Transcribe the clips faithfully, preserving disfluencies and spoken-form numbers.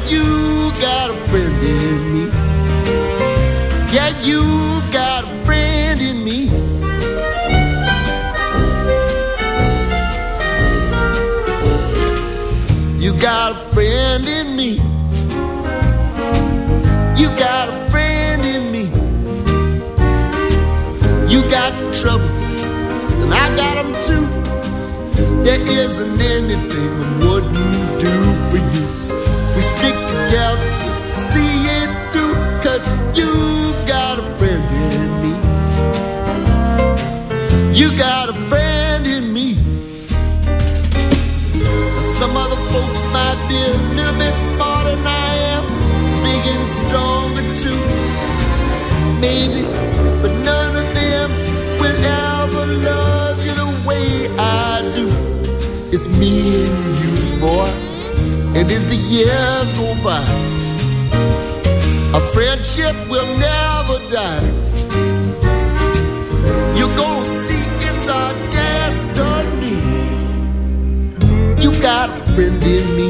you got a friend in me. Yeah, you got a friend in me. You got a friend in me. You got a friend in me. You got trouble, and I got them too. There isn't anything I wouldn't do for you. We stick together, see it through, 'cause you got a friend in me. You got a friend in me. Some other folks might be a little bit smarter than I am, big and stronger too, maybe, but none of them will ever love you the way I do. It's me and you, boy, and as the years go by, our friendship will never die. You're gonna see it's our destiny. You got a friend in me.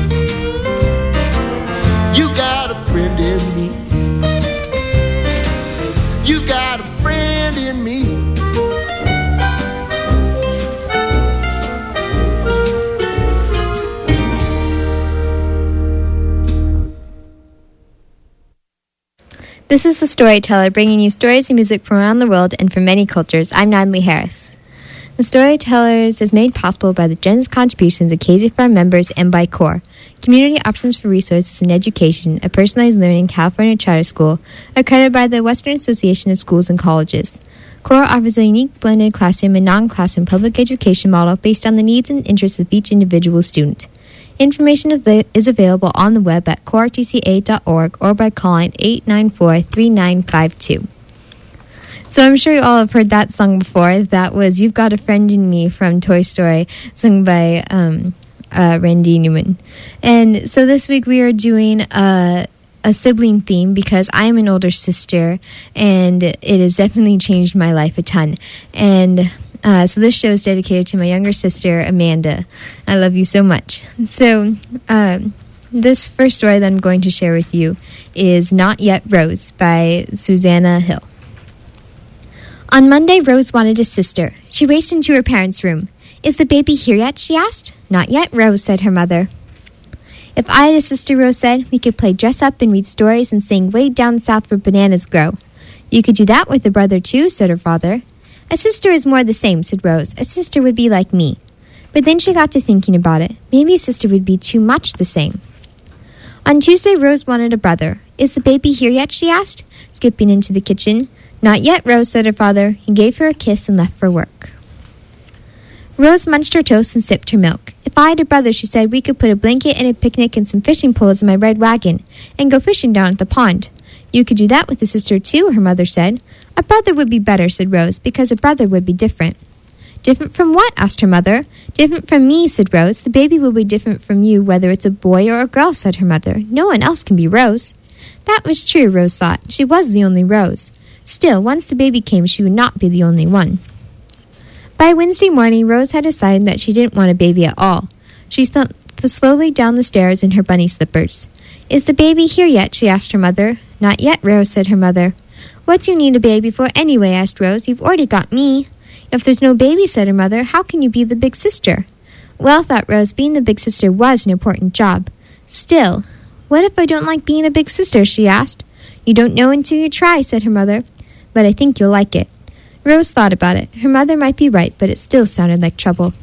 You got a friend in me. You got a friend in me. This is The Storyteller, bringing you stories and music from around the world and from many cultures. I'm Natalie Harris. The Storytellers is made possible by the generous contributions of K Z Farm members and by CORE, Community Options for Resources in Education, a personalized learning California charter school accredited by the Western Association of Schools and Colleges. CORE offers a unique blended classroom and non-classroom public education model based on the needs and interests of each individual student. Information av- is available on the web at core t c a dot org or by calling eight nine four, three nine five two. So I'm sure you all have heard that song before. That was You've Got a Friend in Me from Toy Story, sung by um, uh, Randy Newman. And so this week we are doing a, a sibling theme because I am an older sister and it has definitely changed my life a ton. And uh, so this show is dedicated to my younger sister, Amanda. I love you so much. So um, this first story that I'm going to share with you is Not Yet Rose by Susanna Hill. On Monday, Rose wanted a sister. She raced into her parents' room. Is the baby here yet? She asked. Not yet, Rose, said her mother. If I had a sister, Rose said, we could play dress up and read stories and sing way down south where bananas grow. You could do that with a brother, too, said her father. A sister is more the same, said Rose. A sister would be like me. But then she got to thinking about it. Maybe a sister would be too much the same. On Tuesday, Rose wanted a brother. Is the baby here yet? She asked, skipping into the kitchen. Not yet, Rose, said her father. He gave her a kiss and left for work. Rose munched her toast and sipped her milk. If I had a brother, she said, we could put a blanket and a picnic and some fishing poles in my red wagon and go fishing down at the pond. You could do that with a sister, too, her mother said. A brother would be better, said Rose, because a brother would be different. Different from what? Asked her mother. Different from me, said Rose. The baby will be different from you, whether it's a boy or a girl, said her mother. No one else can be Rose. That was true, Rose thought. She was the only Rose. Still, once the baby came, she would not be the only one. By Wednesday morning, Rose had decided that she didn't want a baby at all. She thumped slowly down the stairs in her bunny slippers. Is the baby here yet? She asked her mother. Not yet, Rose, said her mother. What do you need a baby for anyway? Asked Rose. You've already got me. If there's no baby, said her mother, how can you be the big sister? Well, thought Rose, being the big sister was an important job. Still, what if I don't like being a big sister? She asked. You don't know until you try, said her mother. But I think you'll like it. Rose thought about it. Her mother might be right, but it still sounded like trouble.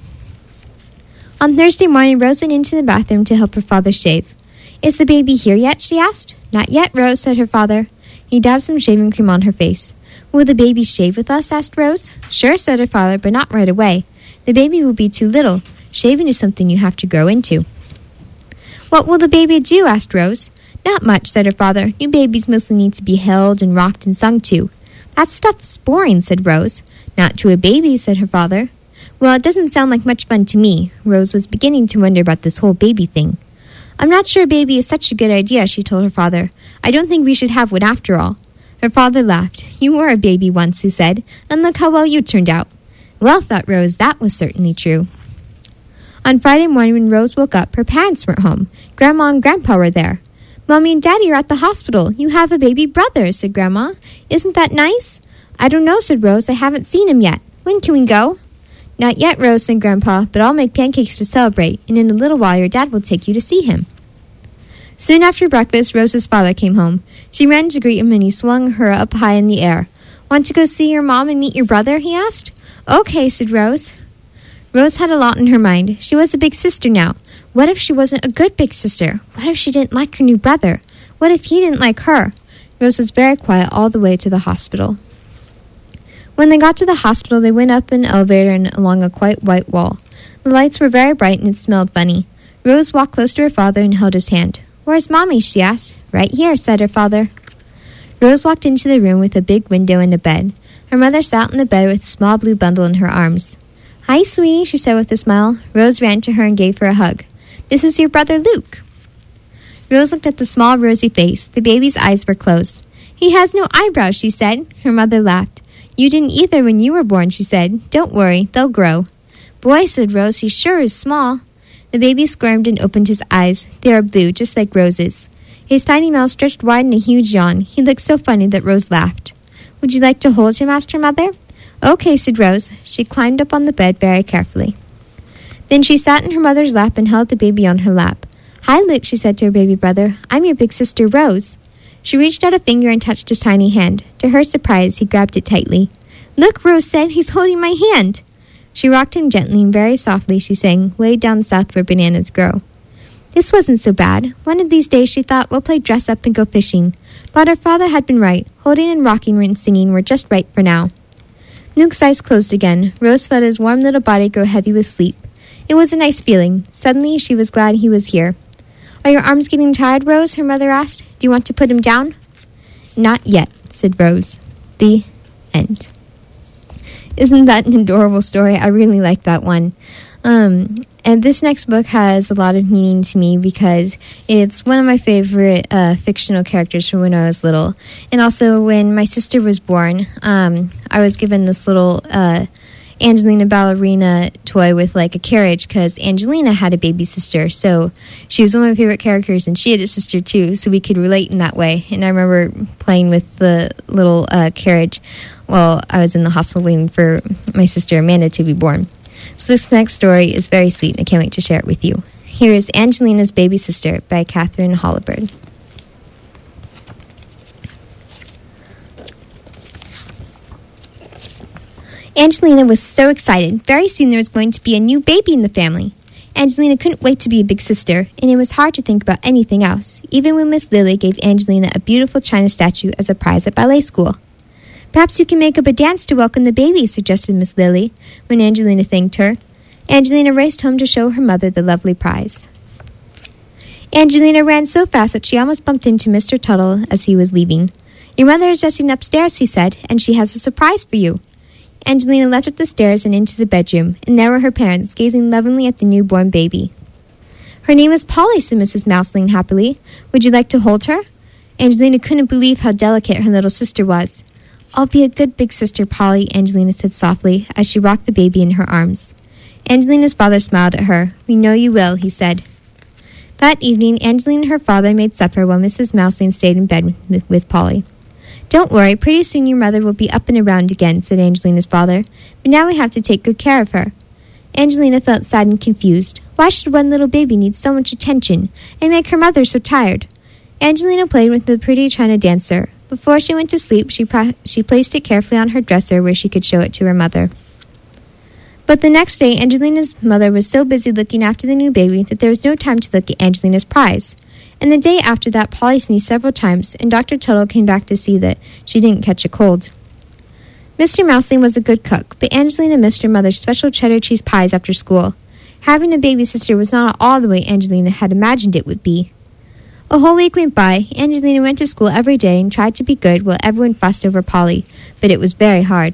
On Thursday morning, Rose went into the bathroom to help her father shave. Is the baby here yet? She asked. Not yet, Rose, said her father. He dabbed some shaving cream on her face. Will the baby shave with us? Asked Rose. Sure, said her father, but not right away. The baby will be too little. Shaving is something you have to grow into. What will the baby do? Asked Rose. Not much, said her father. New babies mostly need to be held and rocked and sung to. That stuff's boring, said Rose. Not to a baby, said her father. Well, it doesn't sound like much fun to me. Rose was beginning to wonder about this whole baby thing. I'm not sure a baby is such a good idea, she told her father. I don't think we should have one after all. Her father laughed. You were a baby once, he said, and look how well you turned out. Well, thought Rose, that was certainly true. On Friday morning when Rose woke up, her parents weren't home. Grandma and Grandpa were there. "Mommy and Daddy are at the hospital. You have a baby brother," said Grandma. "Isn't that nice?" "I don't know," said Rose. "I haven't seen him yet. When can we go?" "Not yet, Rose," said Grandpa, "but I'll make pancakes to celebrate, and in a little while your dad will take you to see him." Soon after breakfast, Rose's father came home. She ran to greet him, and he swung her up high in the air. "Want to go see your mom and meet your brother?" he asked. "Okay," said Rose. Rose had a lot in her mind. She was a big sister now. What if she wasn't a good big sister? What if she didn't like her new brother? What if he didn't like her? Rose was very quiet all the way to the hospital. When they got to the hospital, they went up an elevator and along a quite white wall. The lights were very bright and it smelled funny. Rose walked close to her father and held his hand. "Where's Mommy?" she asked. "Right here," said her father. Rose walked into the room with a big window and a bed. Her mother sat on the bed with a small blue bundle in her arms. "Hi, sweetie," she said with a smile. Rose ran to her and gave her a hug. "This is your brother Luke." Rose looked at the small rosy face. The baby's eyes were closed. "He has no eyebrows," she said. Her mother laughed. "You didn't either when you were born," she said. "Don't worry, they'll grow." "Boy," said Rose, "he sure is small." The baby squirmed and opened his eyes. They were blue, just like Rose's. His tiny mouth stretched wide in a huge yawn. He looked so funny that Rose laughed. "Would you like to hold him?" asked her mother. "Okay," said Rose. She climbed up on the bed very carefully. Then she sat in her mother's lap and held the baby on her lap. "Hi, Luke," she said to her baby brother. "I'm your big sister, Rose." She reached out a finger and touched his tiny hand. To her surprise, he grabbed it tightly. "Look," Rose said, "he's holding my hand." She rocked him gently and very softly she sang, "Way Down South Where Bananas Grow." This wasn't so bad. One of these days, she thought, we'll play dress up and go fishing. But her father had been right. Holding and rocking and singing were just right for now. Luke's eyes closed again. Rose felt his warm little body grow heavy with sleep. It was a nice feeling. Suddenly, she was glad he was here. "Are your arms getting tired, Rose?" her mother asked. "Do you want to put him down?" "Not yet," said Rose. The end. Isn't that an adorable story? I really like that one. Um, and this next book has a lot of meaning to me because it's one of my favorite uh, fictional characters from when I was little. And also when my sister was born, um, I was given this little uh, Angelina ballerina toy with like a carriage because Angelina had a baby sister. So she was one of my favorite characters and she had a sister too. So we could relate in that way. And I remember playing with the little uh, carriage while I was in the hospital waiting for my sister Amanda to be born. So this next story is very sweet, and I can't wait to share it with you. Here is Angelina's Baby Sister by Catherine Hollibird. Angelina was so excited. Very soon there was going to be a new baby in the family. Angelina couldn't wait to be a big sister, and it was hard to think about anything else, even when Miss Lily gave Angelina a beautiful china statue as a prize at ballet school. "Perhaps you can make up a dance to welcome the baby," suggested Miss Lily, when Angelina thanked her. Angelina raced home to show her mother the lovely prize. Angelina ran so fast that she almost bumped into Mister Tuttle as he was leaving. "Your mother is dressing upstairs," he said, "and she has a surprise for you." Angelina leapt up the stairs and into the bedroom, and there were her parents, gazing lovingly at the newborn baby. "Her name is Polly," said Missus Mouseling happily. "Would you like to hold her?" Angelina couldn't believe how delicate her little sister was. "I'll be a good big sister, Polly," Angelina said softly, as she rocked the baby in her arms. Angelina's father smiled at her. "We know you will," he said. That evening, Angelina and her father made supper while Missus Mouseling stayed in bed with, with Polly. "Don't worry, pretty soon your mother will be up and around again," said Angelina's father. "But now we have to take good care of her." Angelina felt sad and confused. Why should one little baby need so much attention and make her mother so tired? Angelina played with the pretty china dancer. Before she went to sleep, she, pra- she placed it carefully on her dresser where she could show it to her mother. But the next day, Angelina's mother was so busy looking after the new baby that there was no time to look at Angelina's prize. And the day after that, Polly sneezed several times, and Doctor Tuttle came back to see that she didn't catch a cold. Mister Mouseling was a good cook, but Angelina missed her mother's special cheddar cheese pies after school. Having a baby sister was not at all the way Angelina had imagined it would be. A whole week went by. Angelina went to school every day and tried to be good while everyone fussed over Polly, but it was very hard.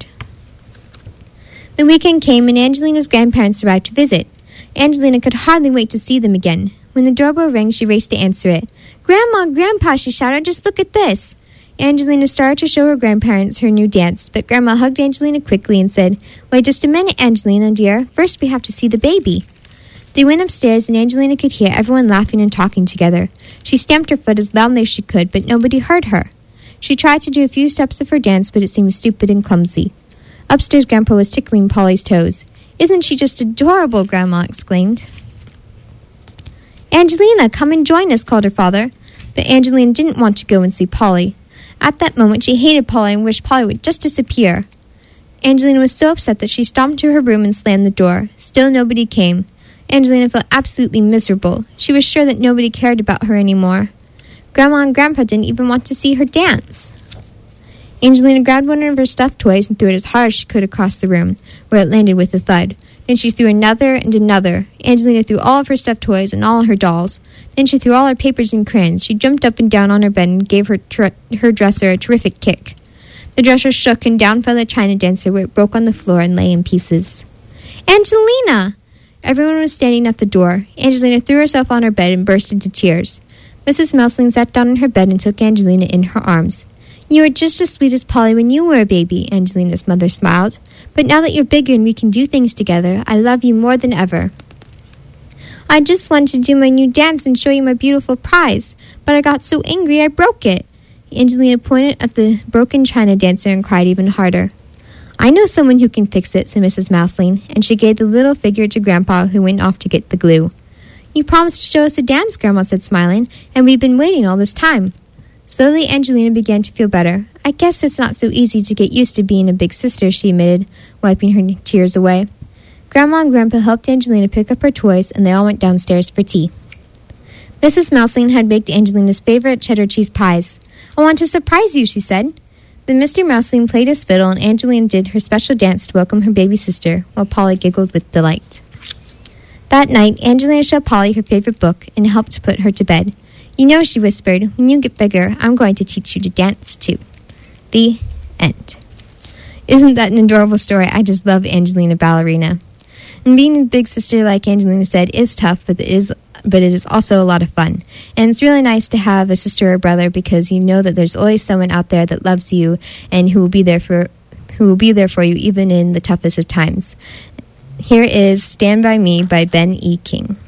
The weekend came and Angelina's grandparents arrived to visit. Angelina could hardly wait to see them again. When the doorbell rang, she raced to answer it. "Grandma, Grandpa," she shouted, "just look at this." Angelina started to show her grandparents her new dance, but Grandma hugged Angelina quickly and said, "Wait just a minute, Angelina, dear. First we have to see the baby." They went upstairs, and Angelina could hear everyone laughing and talking together. She stamped her foot as loudly as she could, but nobody heard her. She tried to do a few steps of her dance, but it seemed stupid and clumsy. Upstairs, Grandpa was tickling Polly's toes. "Isn't she just adorable?" Grandma exclaimed. "Angelina, come and join us," called her father. But Angelina didn't want to go and see Polly. At that moment, she hated Polly and wished Polly would just disappear. Angelina was so upset that she stomped to her room and slammed the door. Still nobody came. Angelina felt absolutely miserable. She was sure that nobody cared about her anymore. Grandma and Grandpa didn't even want to see her dance. Angelina grabbed one of her stuffed toys and threw it as hard as she could across the room, where it landed with a thud. Then she threw another and another. Angelina threw all of her stuffed toys and all her dolls. Then she threw all her papers and crayons. She jumped up and down on her bed and gave her tr- her dresser a terrific kick. The dresser shook, and down fell the china dancer, where it broke on the floor and lay in pieces. "Angelina!" Everyone was standing at the door. Angelina threw herself on her bed and burst into tears. Missus Mousling sat down on her bed and took Angelina in her arms. "You were just as sweet as Polly when you were a baby," Angelina's mother smiled. "But now that you're bigger and we can do things together, I love you more than ever." "I just wanted to do my new dance and show you my beautiful prize, but I got so angry I broke it." Angelina pointed at the broken china dancer and cried even harder. "I know someone who can fix it," said Missus Mousling, and she gave the little figure to Grandpa, who went off to get the glue. "You promised to show us a dance," Grandma said, smiling, "and we've been waiting all this time." Slowly, Angelina began to feel better. "I guess it's not so easy to get used to being a big sister," she admitted, wiping her tears away. Grandma and Grandpa helped Angelina pick up her toys, and they all went downstairs for tea. Missus Mousling had baked Angelina's favorite cheddar cheese pies. "I want to surprise you," she said. Then Mister Mousling played his fiddle, and Angelina did her special dance to welcome her baby sister, while Polly giggled with delight. That night, Angelina showed Polly her favorite book and helped put her to bed. "You know," she whispered, "when you get bigger, I'm going to teach you to dance, too." The end. Isn't that an adorable story? I just love Angelina Ballerina. And being a big sister, like Angelina said, is tough, but it is but it is also a lot of fun. And it's really nice to have a sister or brother, because you know that there's always someone out there that loves you and who will be there for who will be there for you even in the toughest of times. Here is Stand By Me by Ben E. King.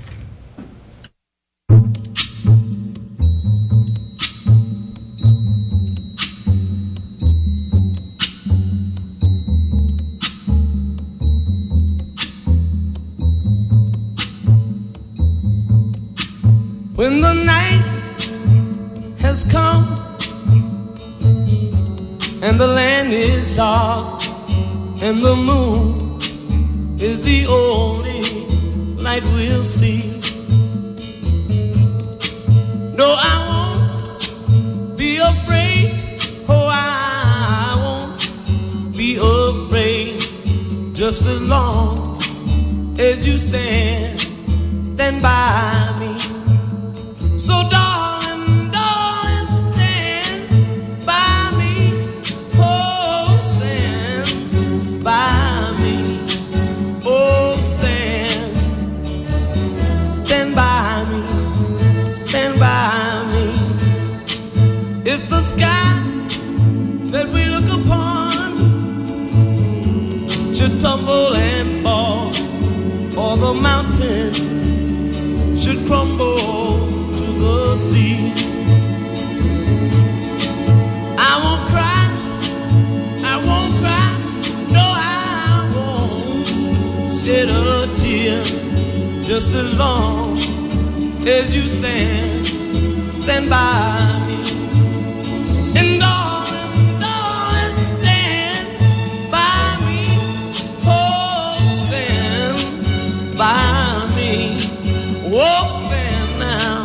When the night has come and the land is dark and the moon is the only light we'll see, no, I won't be afraid. Oh, I won't be afraid. Just as long as you stand, stand by me. So darling, darling, stand by me. Oh, stand by me. Oh, stand. Stand by me. Stand by me. If the sky that we look upon should tumble and fall, or the mountain should crumble the sea, I won't cry, I won't cry, no, I won't shed a tear. Just as long as you stand, stand by me. And darling, darling, stand by me. Oh, stand by me. Oh, stand now.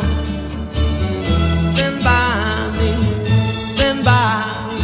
By me, stand by me.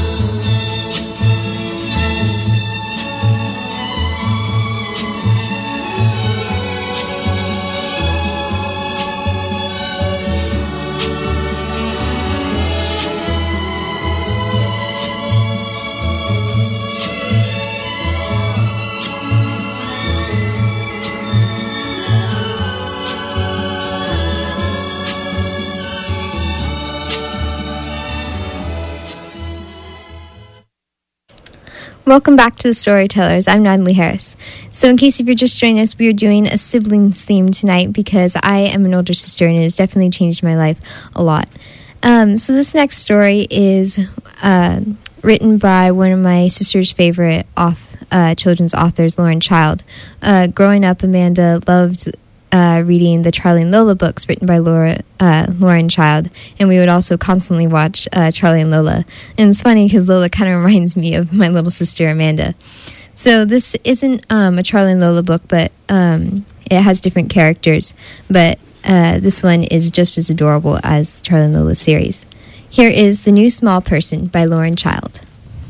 Welcome back to the Storytellers. I'm Natalie Harris. So in case if you're just joining us, we are doing a siblings theme tonight because I am an older sister and it has definitely changed my life a lot. Um, so this next story is uh, written by one of my sister's favorite author, uh, children's authors, Lauren Child. Uh, growing up, Amanda loved uh, reading the Charlie and Lola books written by Laura, uh, Lauren Child, and we would also constantly watch uh, Charlie and Lola. And it's funny because Lola kind of reminds me of my little sister, Amanda. So this isn't um, a Charlie and Lola book, but um, it has different characters. But uh, this one is just as adorable as the Charlie and Lola series. Here is The New Small Person by Lauren Child.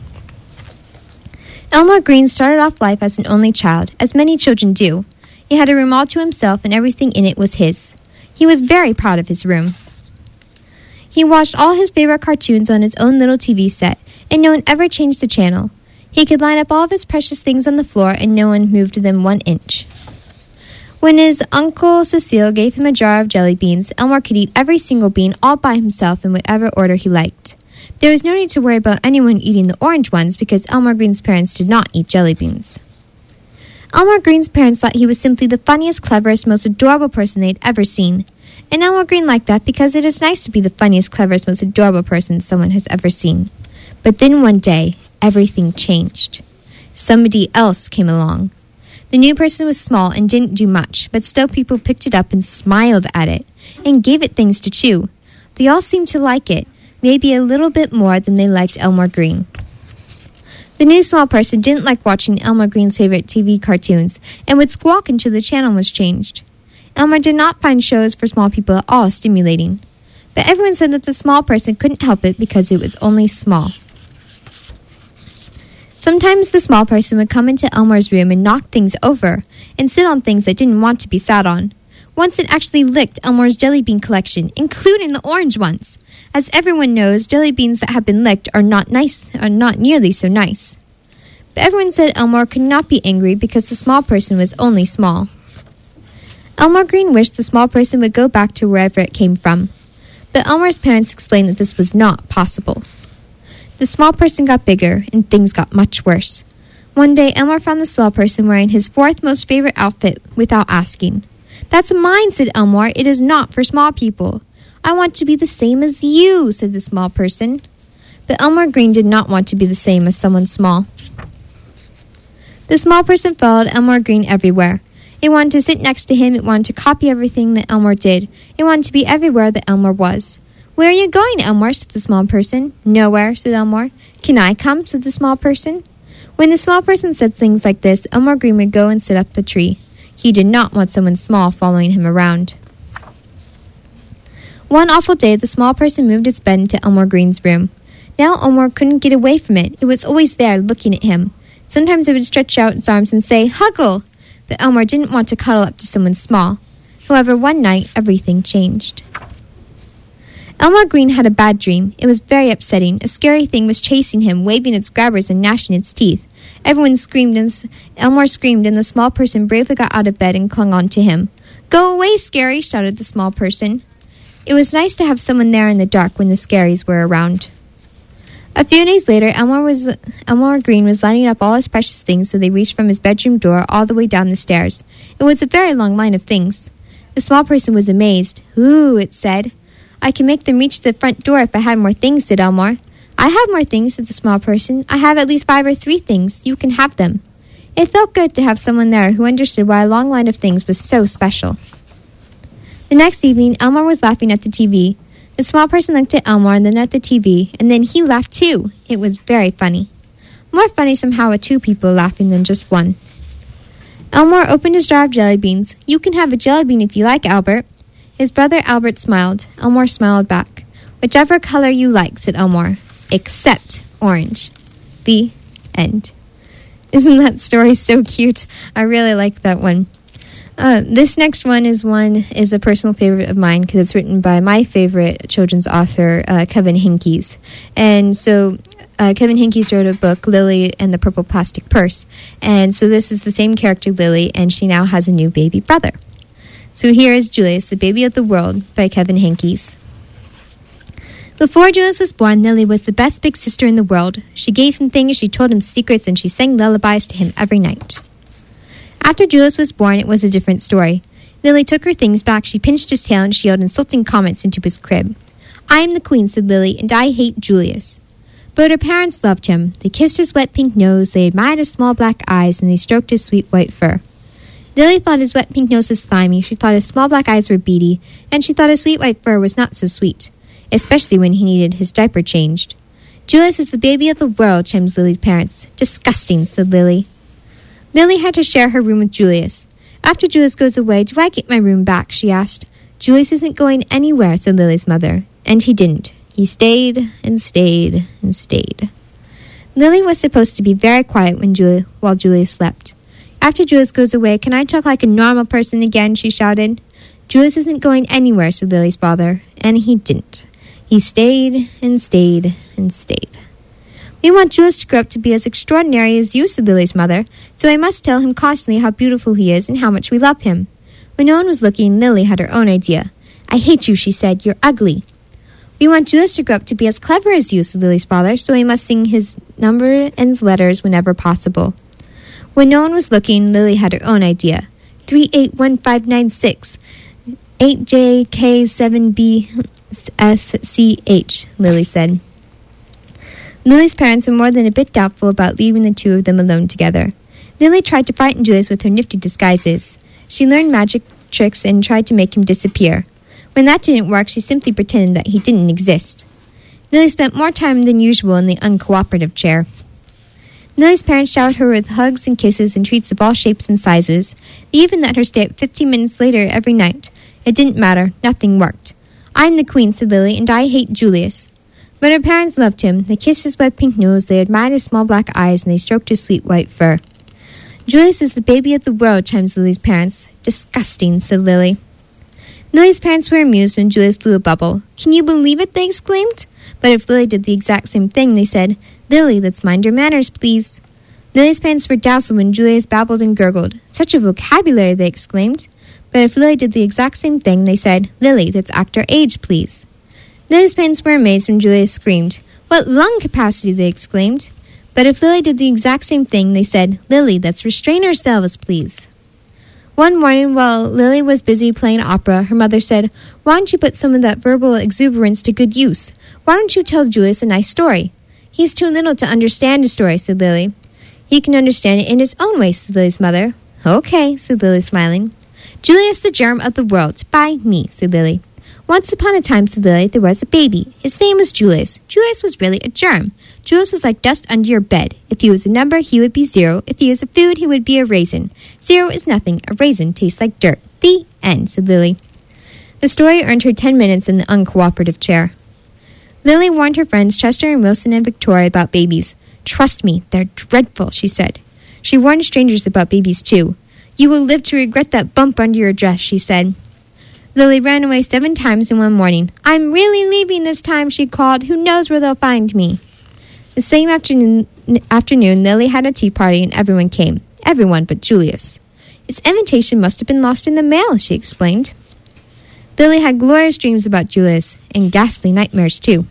Elmore Green started off life as an only child, as many children do. He had a room all to himself, and everything in it was his. He was very proud of his room. He watched all his favorite cartoons on his own little T V set, and no one ever changed the channel. He could line up all of his precious things on the floor, and no one moved them one inch. When his Uncle Cecile gave him a jar of jelly beans, Elmore could eat every single bean all by himself in whatever order he liked. There was no need to worry about anyone eating the orange ones because Elmore Green's parents did not eat jelly beans. Elmore Green's parents thought he was simply the funniest, cleverest, most adorable person they'd ever seen. And Elmore Green liked that because it is nice to be the funniest, cleverest, most adorable person someone has ever seen. But then one day, everything changed. Somebody else came along. The new person was small and didn't do much, but still people picked it up and smiled at it, and gave it things to chew. They all seemed to like it, maybe a little bit more than they liked Elmore Green. The new small person didn't like watching Elmore Green's favorite T V cartoons, and would squawk until the channel was changed. Elmore did not find shows for small people at all stimulating, but everyone said that the small person couldn't help it because it was only small. Sometimes the small person would come into Elmore's room and knock things over, and sit on things that didn't want to be sat on. Once it actually licked Elmore's jelly bean collection, including the orange ones. As everyone knows, jelly beans that have been licked are not nice, are not nearly so nice. But everyone said Elmore could not be angry because the small person was only small. Elmore Green wished the small person would go back to wherever it came from, but Elmore's parents explained that this was not possible. The small person got bigger, and things got much worse. One day, Elmore found the small person wearing his fourth most favorite outfit without asking. "That's mine," said Elmore. "It is not for small people." "I want to be the same as you," said the small person. But Elmore Green did not want to be the same as someone small. The small person followed Elmore Green everywhere. It wanted to sit next to him. It wanted to copy everything that Elmore did. It wanted to be everywhere that Elmore was. "Where are you going, Elmore?" said the small person. "Nowhere," said Elmore. "Can I come?" said the small person. When the small person said things like this, Elmore Green would go and sit up a tree. He did not want someone small following him around. One awful day, the small person moved its bed into Elmore Green's room. Now Elmore couldn't get away from it. It was always there, looking at him. Sometimes it would stretch out its arms and say, "Huggle!" But Elmore didn't want to cuddle up to someone small. However, one night, everything changed. Elmore Green had a bad dream. It was very upsetting. A scary thing was chasing him, waving its grabbers and gnashing its teeth. Everyone screamed, and Elmore screamed, and the small person bravely got out of bed and clung on to him. "Go away, Scary!" shouted the small person. It was nice to have someone there in the dark when the scaries were around. A few days later, Elmore, was, Elmore Green was lining up all his precious things so they reached from his bedroom door all the way down the stairs. It was a very long line of things. The small person was amazed. "Ooh," it said. "I can make them reach the front door if I had more things," said Elmore. "I have more things," said the small person. "I have at least five or three things. You can have them." It felt good to have someone there who understood why a long line of things was so special. The next evening, Elmore was laughing at the T V. The small person looked at Elmore and then at the T V, and then he laughed too. It was very funny. More funny somehow with two people laughing than just one. Elmore opened his jar of jelly beans. "You can have a jelly bean if you like, Albert." His brother Albert smiled. Elmore smiled back. "Whichever color you like," said Elmore. "Except orange." The end. Isn't that story so cute? I really like that one. Uh, this next one is one is a personal favorite of mine because it's written by my favorite children's author, uh, Kevin Henkes. And so uh, Kevin Henkes wrote a book, Lily and the Purple Plastic Purse. And so this is the same character, Lily, and she now has a new baby brother. So here is Julius, the Baby of the World, by Kevin Henkes. Before Julius was born, Lily was the best big sister in the world. She gave him things, she told him secrets, and she sang lullabies to him every night. After Julius was born, it was a different story. Lily took her things back, she pinched his tail, and she yelled insulting comments into his crib. "I am the queen," said Lily, "and I hate Julius." But her parents loved him. They kissed his wet pink nose, they admired his small black eyes, and they stroked his sweet white fur. Lily thought his wet pink nose was slimy, she thought his small black eyes were beady, and she thought his sweet white fur was not so sweet, especially when he needed his diaper changed. "Julius is the baby of the world," chimed Lily's parents. "Disgusting," said Lily. Lily had to share her room with Julius. "After Julius goes away, do I get my room back?" she asked. "Julius isn't going anywhere," said Lily's mother. And he didn't. He stayed and stayed and stayed. Lily was supposed to be very quiet when Julie, while Julius slept. "After Julius goes away, can I talk like a normal person again?" she shouted. "Julius isn't going anywhere," said Lily's father. And he didn't. He stayed and stayed and stayed. "We want Julius to grow up to be as extraordinary as you," said Lily's mother, "so I must tell him constantly how beautiful he is and how much we love him." When no one was looking, Lily had her own idea. "I hate you," she said. "You're ugly." "We want Julius to grow up to be as clever as you," said Lily's father, "so he must sing his number and letters whenever possible." When no one was looking, Lily had her own idea. three eight one five nine six, eight J K seven B S C H, Lily said. Lily's parents were more than a bit doubtful about leaving the two of them alone together. Lily tried to frighten Julius with her nifty disguises. She learned magic tricks and tried to make him disappear. When that didn't work, she simply pretended that he didn't exist. Lily spent more time than usual in the uncooperative chair. Lily's parents showered her with hugs and kisses and treats of all shapes and sizes. They even let her stay up fifteen minutes later every night. It didn't matter. Nothing worked. "I'm the queen," said Lily, "and I hate Julius." But her parents loved him. They kissed his wet pink nose, they admired his small black eyes, and they stroked his sweet white fur. "Julius is the baby of the world," chimed Lily's parents. "Disgusting," said Lily. Lily's parents were amused when Julius blew a bubble. "Can you believe it?" they exclaimed. But if Lily did the exact same thing, they said, "Lily, let's mind your manners, please." Lily's parents were dazzled when Julius babbled and gurgled. "Such a vocabulary," they exclaimed. But if Lily did the exact same thing, they said, "Lily, let's act our age, please." Lily's parents were amazed when Julius screamed. "What lung capacity!" they exclaimed. But if Lily did the exact same thing, they said, "Lily, let's restrain ourselves, please." One morning, while Lily was busy playing opera, her mother said, "Why don't you put some of that verbal exuberance to good use? Why don't you tell Julius a nice story?" "He's too little to understand a story," said Lily. "He can understand it in his own way," said Lily's mother. "Okay," said Lily, smiling. "Julius, the germ of the world, by me," said Lily. "Once upon a time," said Lily, "there was a baby. His name was Julius. Julius was really a germ. Julius was like dust under your bed. If he was a number, he would be zero. If he was a food, he would be a raisin. Zero is nothing. A raisin tastes like dirt. The end," said Lily. The story earned her ten minutes in the uncooperative chair. Lily warned her friends Chester and Wilson and Victoria about babies. "Trust me, they're dreadful," she said. She warned strangers about babies, too. "You will live to regret that bump under your dress," she said. Lily ran away seven times in one morning. "I'm really leaving this time," she called. "Who knows where they'll find me?" The same afternoon, afternoon, Lily had a tea party and everyone came. Everyone but Julius. "His invitation must have been lost in the mail," she explained. Lily had glorious dreams about Julius, and ghastly nightmares, too.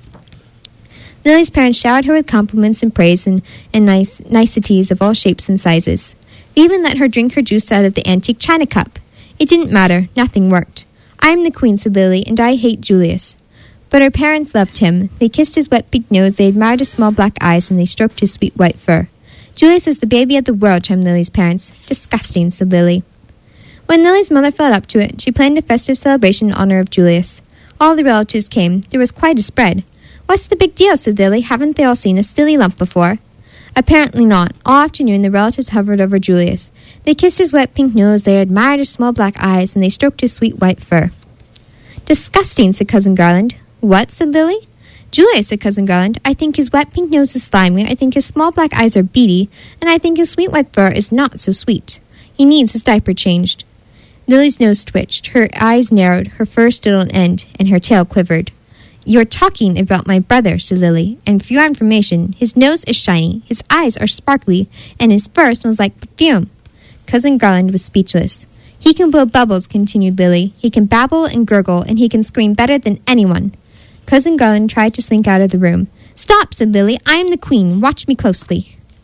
Lily's parents showered her with compliments and praise and, and nice, niceties of all shapes and sizes. They even let her drink her juice out of the antique china cup. It didn't matter. Nothing worked. "I am the queen," said Lily, "and I hate Julius." But her parents loved him. They kissed his wet pink nose, they admired his small black eyes, and they stroked his sweet white fur. "Julius is the baby of the world," chimed Lily's parents. "Disgusting," said Lily. When Lily's mother felt up to it, she planned a festive celebration in honor of Julius. All the relatives came. There was quite a spread. "What's the big deal?" said Lily. "Haven't they all seen a silly lump before?" Apparently not. All afternoon, the relatives hovered over Julius. They kissed his wet pink nose, they admired his small black eyes, and they stroked his sweet white fur. "Disgusting," said Cousin Garland. "What?" said Lily. "Julius," said Cousin Garland. "I think his wet pink nose is slimy, I think his small black eyes are beady, and I think his sweet white fur is not so sweet. He needs his diaper changed." Lily's nose twitched, her eyes narrowed, her fur stood on end, and her tail quivered. "You're talking about my brother," said Lily, "and for your information, his nose is shiny, his eyes are sparkly, and his fur smells like perfume." Cousin Garland was speechless. "He can blow bubbles," continued Lily. "He can babble and gurgle, and he can scream better than anyone." Cousin Garland tried to slink out of the room. "Stop," said Lily. "I am the queen. Watch me closely."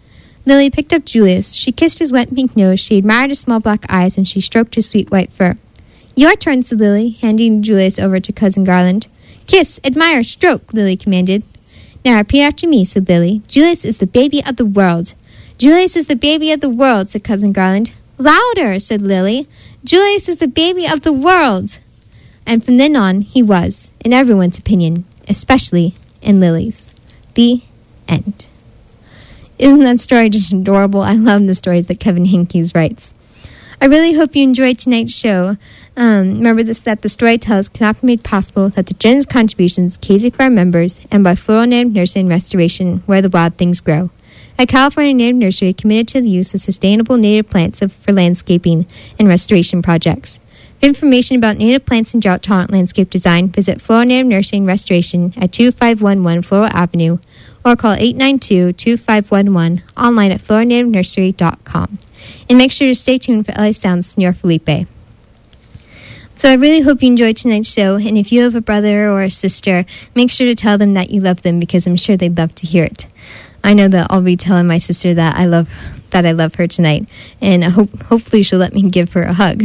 Lily picked up Julius. She kissed his wet pink nose, she admired his small black eyes, and she stroked his sweet white fur. Your turn, said Lily, handing Julius over to Cousin Garland. Kiss, admire, stroke, Lily commanded. Now repeat after me, said Lily. Julius is the baby of the world. Julius is the baby of the world, said Cousin Garland. Louder, said Lily. Julius is the baby of the world. And from then on, he was, in everyone's opinion, especially in Lily's. The end. Isn't that story just adorable? I love the stories that Kevin Henkes writes. I really hope you enjoyed tonight's show. Um, remember this, that the Storytellers cannot be made possible without the generous contributions, K Z Farm members, and by Floral Native Nursery and Restoration, where the wild things grow. At California Native Nursery, committed to the use of sustainable native plants of, for landscaping and restoration projects. For information about native plants and drought-tolerant landscape design, visit Floral Native Nursery and Restoration at two five one one Floral Avenue or call eight nine two, two five one one online at floral native nursery dot com. And make sure to stay tuned for L A Sounds, Senor Felipe. So I really hope you enjoyed tonight's show, and if you have a brother or a sister, make sure to tell them that you love them, because I'm sure they'd love to hear it. I know that I'll be telling my sister that I love that I love her tonight, and I hope hopefully she'll let me give her a hug.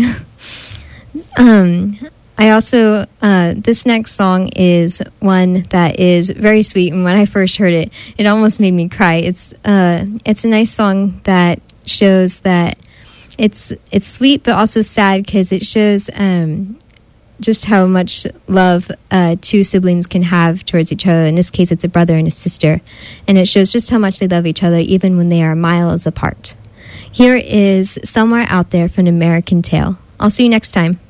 um, I also, uh, this next song is one that is very sweet, and when I first heard it, it almost made me cry. It's uh, it's a nice song that shows that it's it's sweet but also sad, because it shows um, just how much love uh, two siblings can have towards each other. In this case, it's a brother and a sister, and it shows just how much they love each other even when they are miles apart. Here is Somewhere Out There from An American Tale. I'll see you next time.